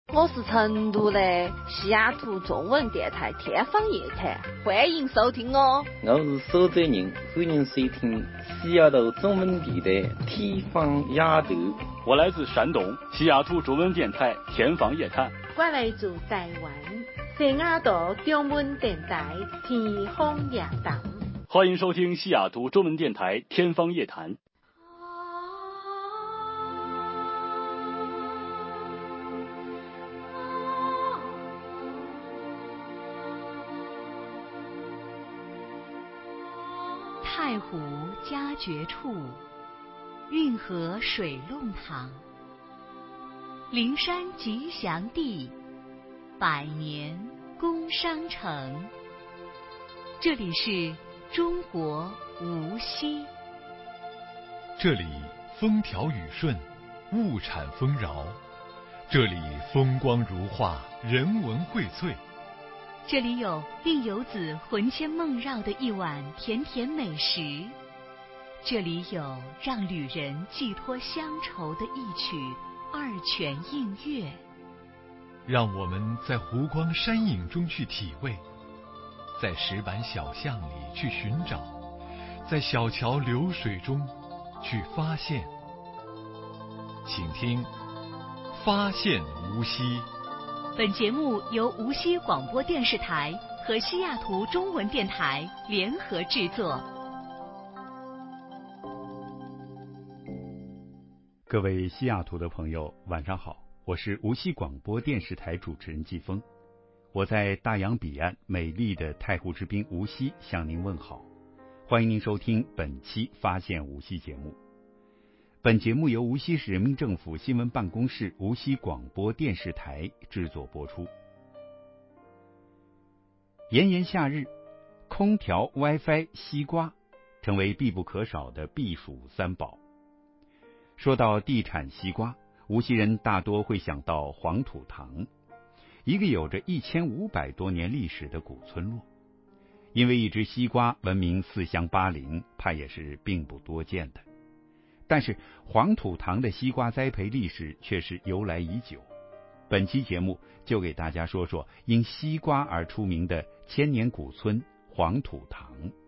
我是成都的西雅图中文电台天方夜谭，欢迎收听哦。 我是苏州人，欢迎收听西雅图中文电台天方夜谭。 我来自山东西雅图中文电台天方夜谭。 我来自台湾西雅图中文电台天方夜谭。 欢迎收听西雅图中文电台天方夜谭。 太湖佳绝处，运河水弄堂，灵山吉祥地，百年工商城。这里是中国无锡。 这里风调雨顺，物产丰饶。这里风光如画，人文荟萃。 这里有令游子魂牵梦绕的一碗甜甜美食，这里有让旅人寄托乡愁的一曲二泉映月。 让我们在湖光山影中去体味，在石板小巷里去寻找，在小桥流水中去发现。请听《发现无锡》。 本节目由无锡广播电视台和西雅图中文电台联合制作。 各位西雅图的朋友，晚上好，我是无锡广播电视台主持人季风，我在大洋彼岸美丽的太湖之滨无锡向您问好，欢迎您收听本期发现无锡节目。本节目由无锡市人民政府新闻办公室无锡广播电视台制作播出。炎炎夏日，空调、WiFi、西瓜成为必不可少的避暑三宝。说到地产西瓜，无锡人大多会想到黄土塘，一个有着1500多年历史的古村落。因为一只西瓜闻名四乡八邻，怕也是并不多见的。但是黄土塘的西瓜栽培历史却是由来已久。本期节目就给大家说说因西瓜而出名的千年古村黄土塘。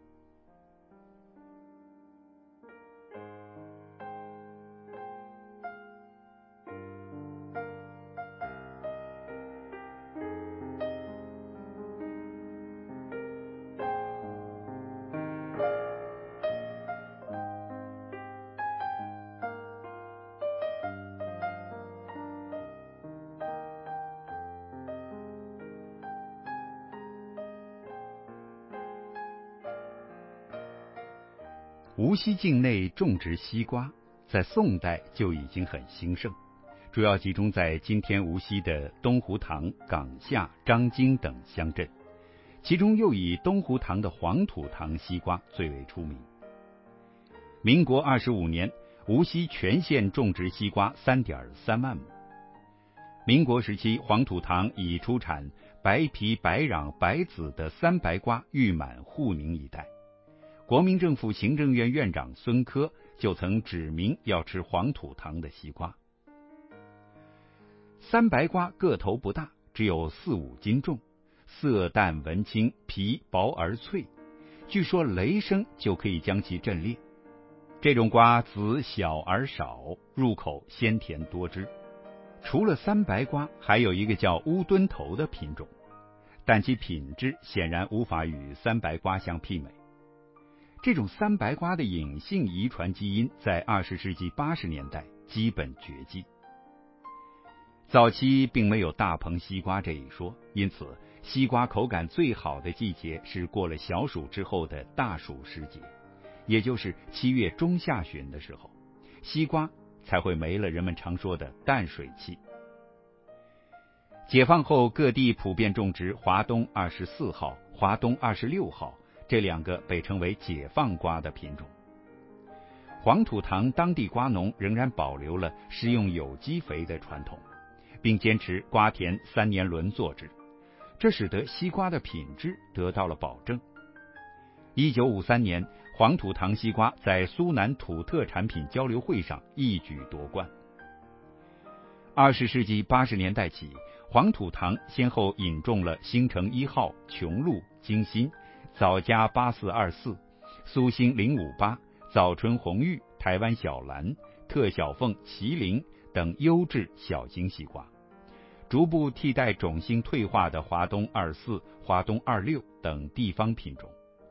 无锡境内种植西瓜，在宋代就已经很兴盛，主要集中在今天无锡的东湖塘、岗下、张京等乡镇，其中又以东湖塘的黄土塘西瓜最为出名。民国25年，无锡全县种植西瓜3.3万亩。民国时期，黄土塘以出产白皮、白瓤、白籽的三白瓜誉满沪宁一带。国民政府行政院院长孙科就曾指明要吃黄土塘的西瓜。三白瓜个头不大，只有4-5斤重，色淡闻清，皮薄而脆，据说雷声就可以将其震裂。这种瓜籽小而少，入口鲜甜多汁。除了三白瓜，还有一个叫乌墩头的品种，但其品质显然无法与三白瓜相媲美。这种三白瓜的隐性遗传基因在20世纪80年代基本绝迹。早期并没有大棚西瓜这一说，因此西瓜口感最好的季节是过了小暑之后的大暑时节，也就是7月中下旬的时候，西瓜才会没了人们常说的淡水期。解放后，各地普遍种植华东24号、华东26号这两个被称为解放瓜的品种。黄土塘当地瓜农仍然保留了施用有机肥的传统，并坚持瓜田3年轮作制，这使得西瓜的品质得到了保证。1953年，黄土塘西瓜在苏南土特产品交流会上一举夺冠。 20世纪80年代起，黄土堂先后引种了兴城1号、琼路、金心、早家8424、苏兴058、早春红玉、台湾小蓝、特小凤、麒麟等优质小型西瓜，逐步替代种性退化的华东24、华东26等地方品种。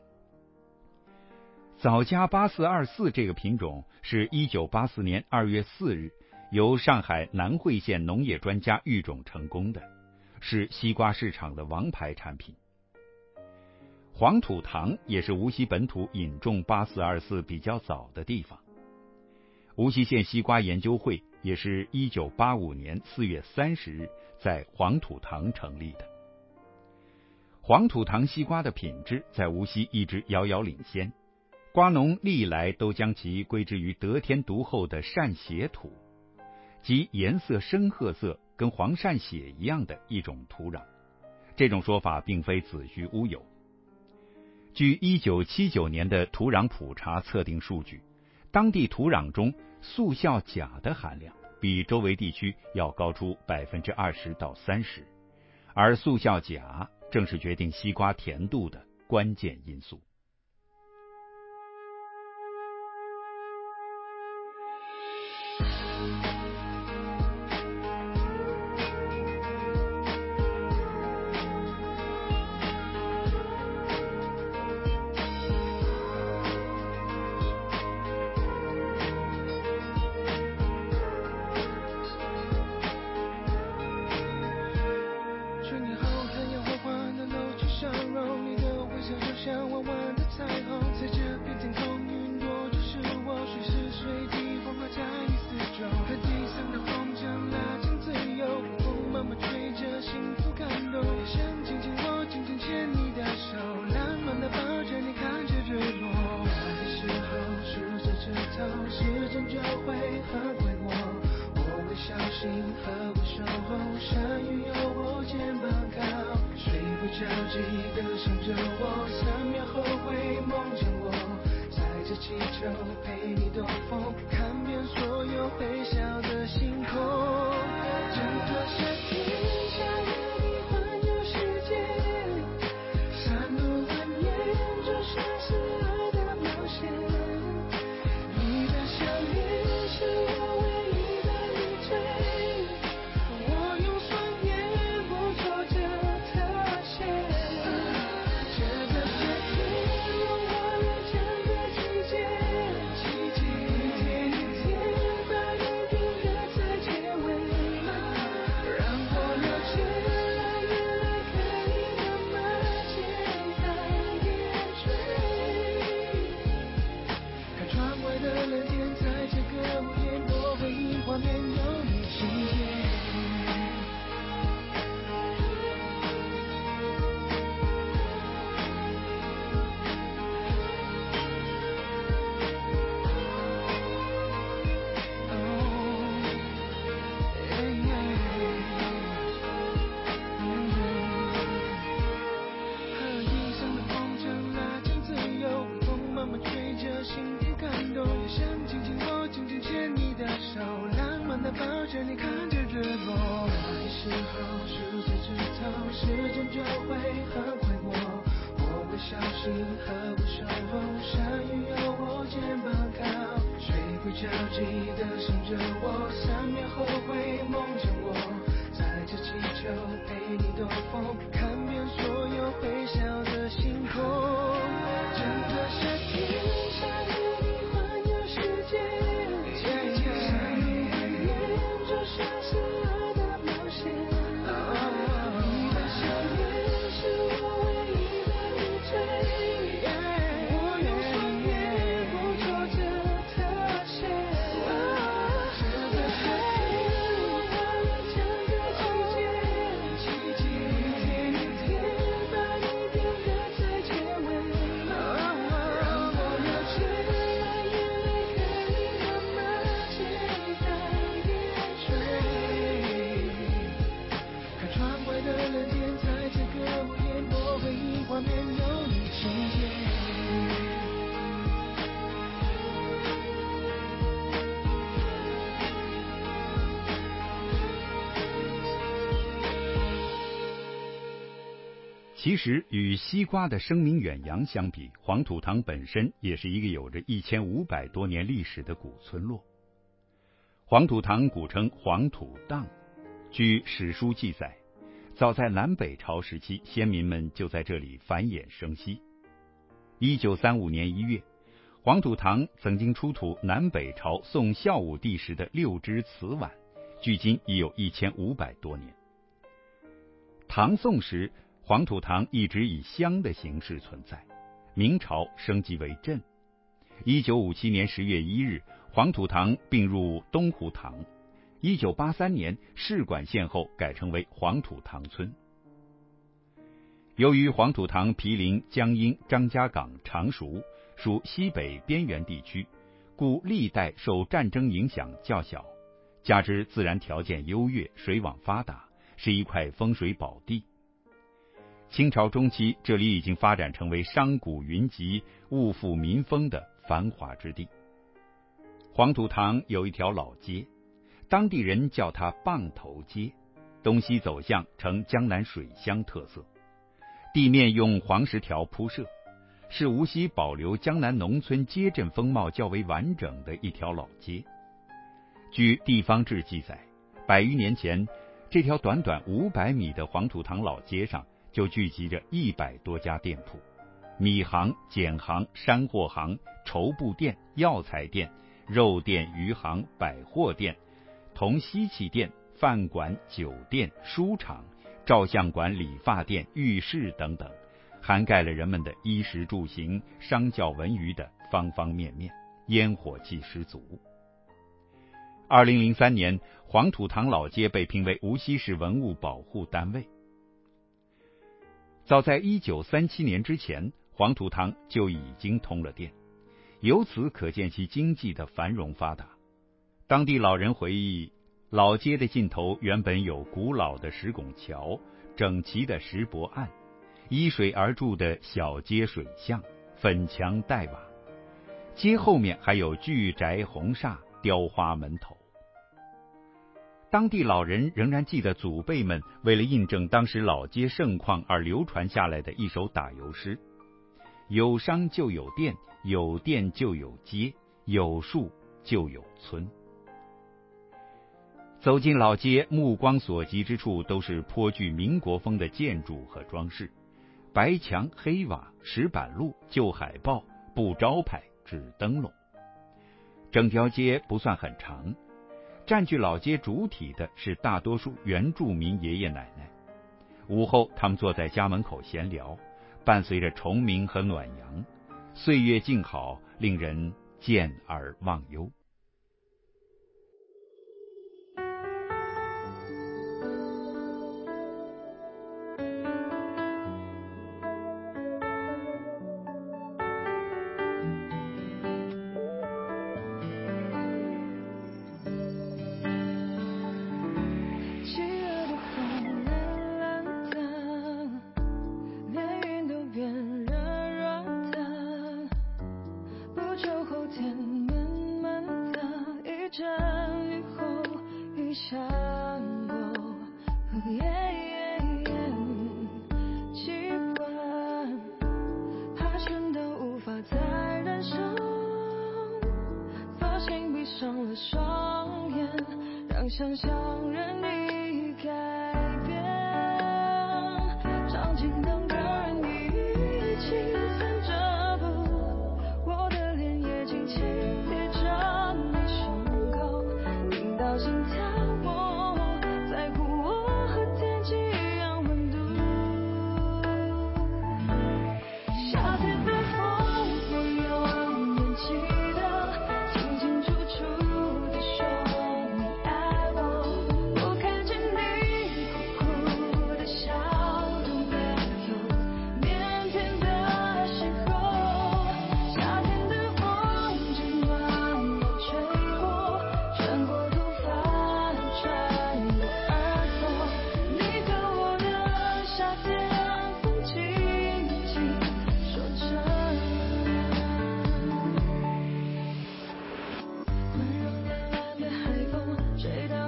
早家8424这个品种是1984年2月4日由上海南汇县农业专家育种成功的，是西瓜市场的王牌产品。黄土堂也是无锡本土引种8424比较早的地方。无锡县西瓜研究会也是1985年4月30日在黄土堂成立的。黄土堂西瓜的品质在无锡一直遥遥领先，瓜农历来都将其归之于得天独厚的善血土，即颜色深褐色跟黄鳝血一样的一种土壤。这种说法并非子虚乌有。据1979年的土壤普查测定数据，当地土壤中速效钾的含量比周围地区要高出20%到30%，而速效钾正是决定西瓜甜度的关键因素。 其实与西瓜的声名远扬相比，黄土塘本身也是一个有着1500多年历史的古村落。黄土塘古称黄土荡，据史书记载，早在南北朝时期，先民们就在这里繁衍生息。1935年1月，黄土塘曾经出土南北朝宋孝武帝时的6只瓷碗，距今已有1500多年。唐宋时，黄土塘一直以乡的形式存在，明朝升级为镇。1957年10月1日，黄土塘并入东湖塘。1983年市管线后改称为黄土塘村。由于黄土塘毗邻江阴、张家港、常熟，属西北边缘地区，故历代受战争影响较小，加之自然条件优越，水网发达，是一块风水宝地。清朝中期，这里已经发展成为商贾云集、物阜民丰的繁华之地。黄土塘有一条老街，当地人叫它棒头街，东西走向呈江南水乡特色，地面用黄石条铺设，是无锡保留江南农村街镇风貌较为完整的一条老街。据地方志记载，100余年前，这条短短500米的黄土塘老街上就聚集着100多家店铺，米行、碱行、山货行、绸布店、药材店、肉店、鱼行、百货店、铜锡器店、饭馆、酒店、书场、照相馆、理发店、浴室等等，涵盖了人们的衣食住行、商教文娱的方方面面，烟火气十足。2003年，黄土塘老街被评为无锡市文物保护单位。早在1937年之前，黄土塘就已经通了电，由此可见其经济的繁荣发达。当地老人回忆，老街的尽头原本有古老的石拱桥、整齐的石泊岸、依水而筑的小街水巷、粉墙黛瓦，街后面还有巨宅红厦、雕花门头。当地老人仍然记得祖辈们为了印证当时老街盛况而流传下来的一首打油诗：有商就有店，有店就有街，有树就有村。走进老街，目光所及之处都是颇具民国风的建筑和装饰，白墙黑瓦、石板路、旧海报、布招牌、纸灯笼。整条街不算很长，占据老街主体的是大多数原住民爷爷奶奶。午后，他们坐在家门口闲聊，伴随着虫鸣和暖阳，岁月静好，令人见而忘忧。 想象任你改变，场景两个人一起散着步，我的脸也轻轻贴着你胸口，听到心跳我在乎我和天气一样温度。夏天的风，我永远记得清清楚楚地说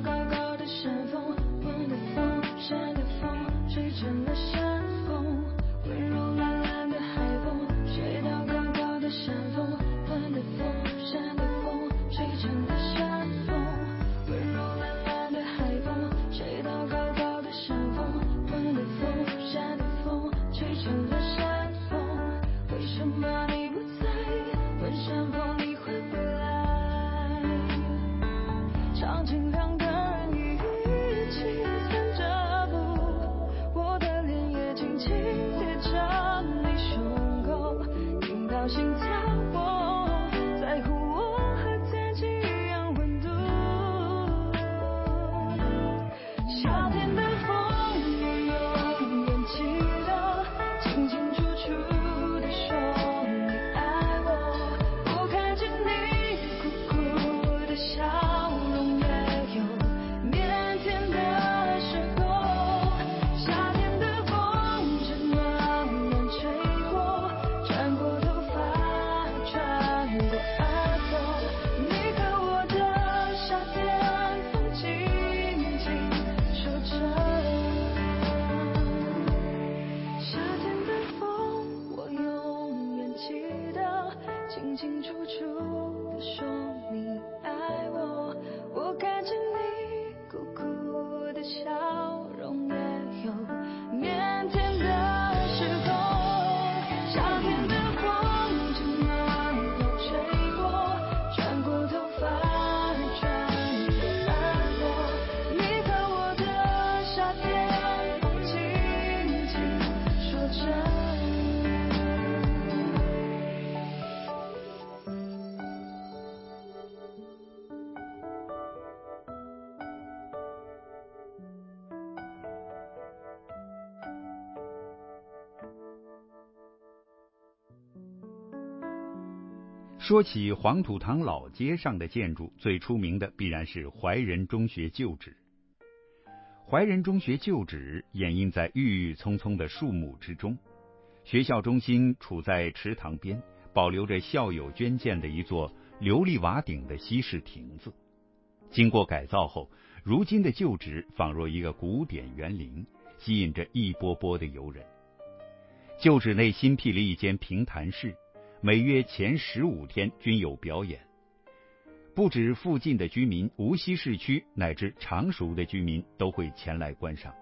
吹成了山风， 说起黄土塘老街上的建筑，最出名的必然是怀仁中学旧址。怀仁中学旧址掩映在郁郁葱葱的树木之中，学校中心处在池塘边，保留着校友捐建的一座琉璃瓦顶的西式亭子。经过改造后，如今的旧址仿若一个古典园林，吸引着一波波的游人。旧址内新辟了一间评弹室，每月前15天均有表演。不止附近的居民，无锡市区乃至常熟的居民都会前来观赏。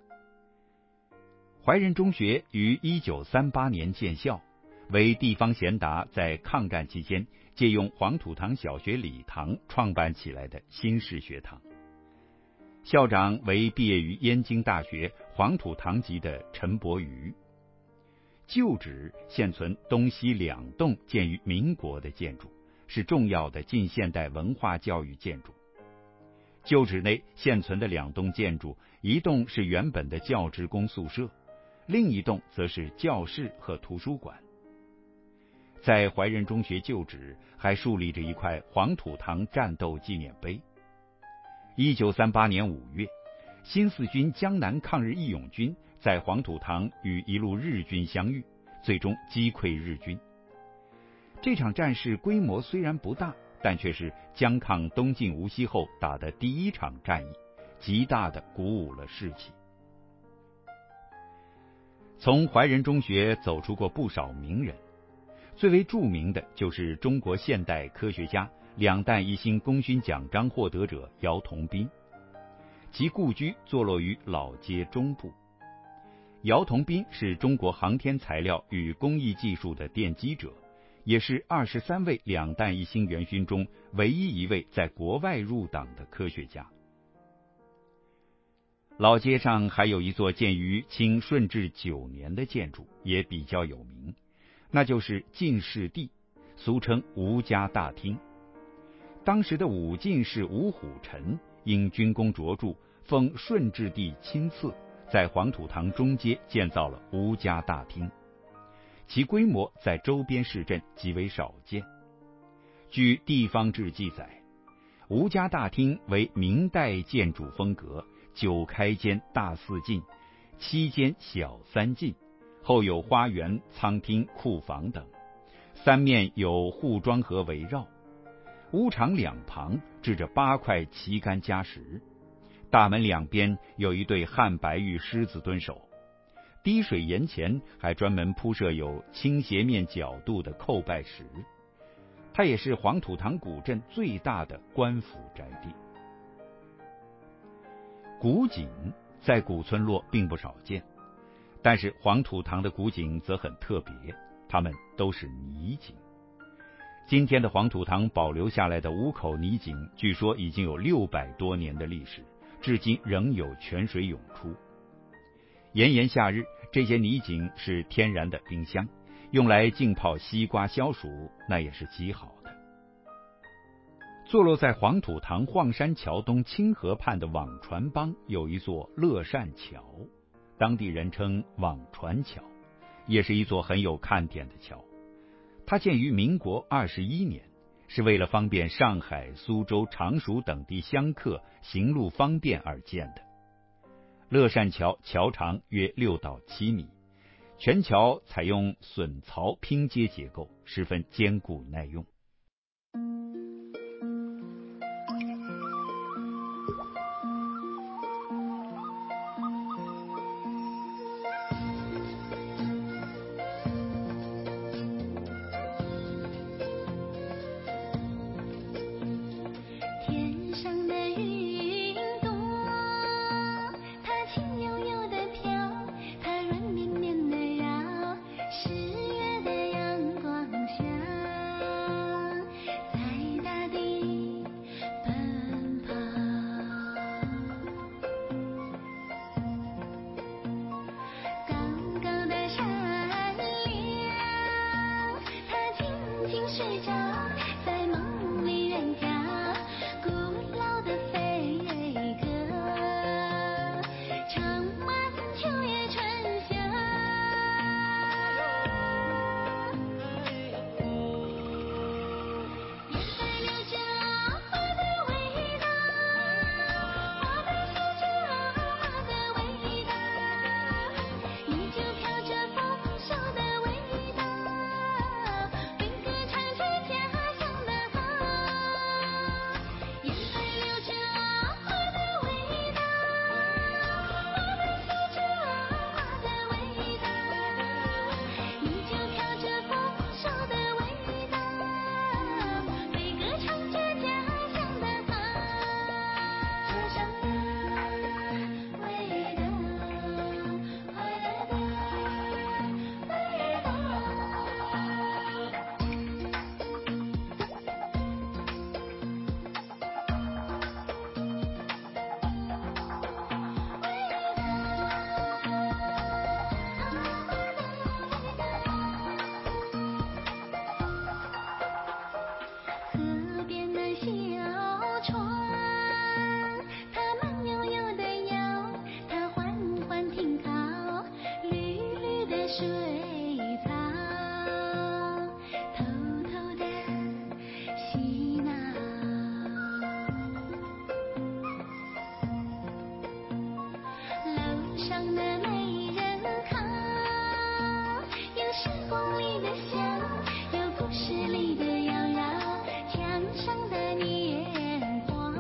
怀仁中学于1938年建校，为地方贤达在抗战期间借用黄土塘小学礼堂创办起来的新式学堂。校长为毕业于燕京大学黄土塘籍的陈伯瑜。旧址现存东西2栋建于民国的建筑，是重要的近现代文化教育建筑。旧址内现存的2栋建筑，一栋是原本的教职工宿舍，另一栋则是教室和图书馆。在怀仁中学旧址还竖立着一块黄土塘战斗纪念碑。1938年5月，新四军江南抗日义勇军在黄土塘与一路日军相遇，最终击溃日军。这场战事规模虽然不大，但却是江抗东进无锡后打的第一场战役，极大地鼓舞了士气。从怀仁中学走出过不少名人，最为著名的就是中国现代科学家、2弹1星功勋奖章获得者姚同斌，其故居坐落于老街中部。姚同斌是中国航天材料与工艺技术的奠基者，也是23位2弹1星元勋中唯一一位在国外入党的科学家。老街上还有一座建于清顺治9年的建筑，也比较有名，那就是进士第，俗称吴家大厅。当时的武进士吴虎臣因军功卓著，奉顺治帝亲赐，在黄土塘中街建造了吴家大厅，其规模在周边市镇极为少见。据地方志记载，吴家大厅为明代建筑风格，9开间大4进，7间小3进，后有花园、仓厅、库房等，3面有护庄河围绕。屋场2旁置着8块旗杆加石，大门2边有一对汉白玉狮子蹲守，滴水岩前还专门铺设有倾斜面角度的叩拜石。它也是黄土塘古镇最大的官府宅地。古井在古村落并不少见，但是黄土塘的古井则很特别，它们都是泥井。今天的黄土塘保留下来的5口泥井，据说已经有600多年的历史，至今仍有泉水涌出。炎炎夏日，这些泥井是天然的冰箱，用来浸泡西瓜消暑，那也是极好的。坐落在黄土塘晃山桥东清河畔的网船帮有一座乐善桥，当地人称网船桥，也是一座很有看点的桥。它建于民国21年，是为了方便上海、苏州、常熟等地香客行路方便而建的。乐善桥桥长约6到7米，全桥采用榫槽拼接结构，十分坚固耐用。 十月的阳光下。 上的美人好，有时光里的香，有故事里的遥遥，墙上的年华，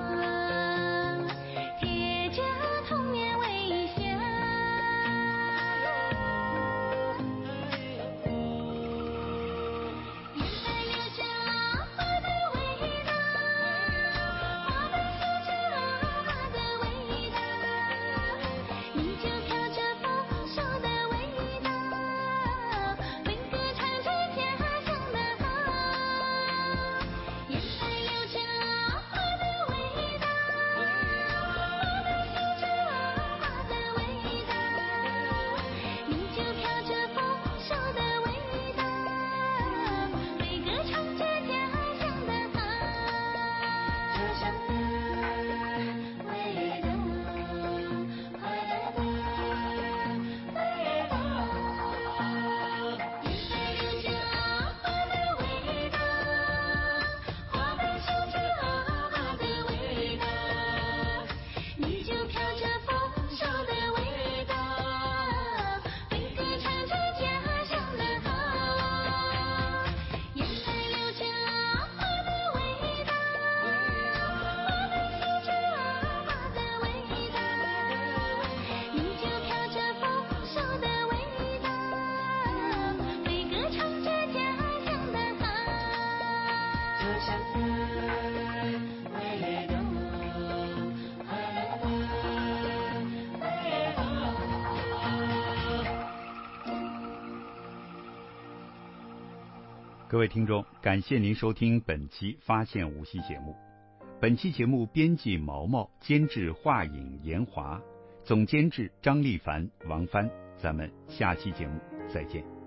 贴着童年微笑。原来有着阿爸的味道，花瓣有着阿爸的味道，你就飘着丰收的味道，飞歌唱着家乡的好。原来有着阿爸的味道，花瓣有着阿爸的味道，你就飘着丰收的味道，飞歌唱着家乡的好，家乡的味道，快乐的味道。原来有着阿爸的味道，花瓣有着阿爸的味道，你就飘着丰收的味道，飞歌唱着家乡的好。原来有着阿爸的味道，花瓣有着阿爸的味道，你就飘着丰收的味道，飞歌唱着家乡的好，家乡的味道，快乐的味道。 各位听众，感谢您收听本期发现无锡节目。本期节目编辑毛毛，监制华影严华，总监制张丽凡、王帆。咱们下期节目再见。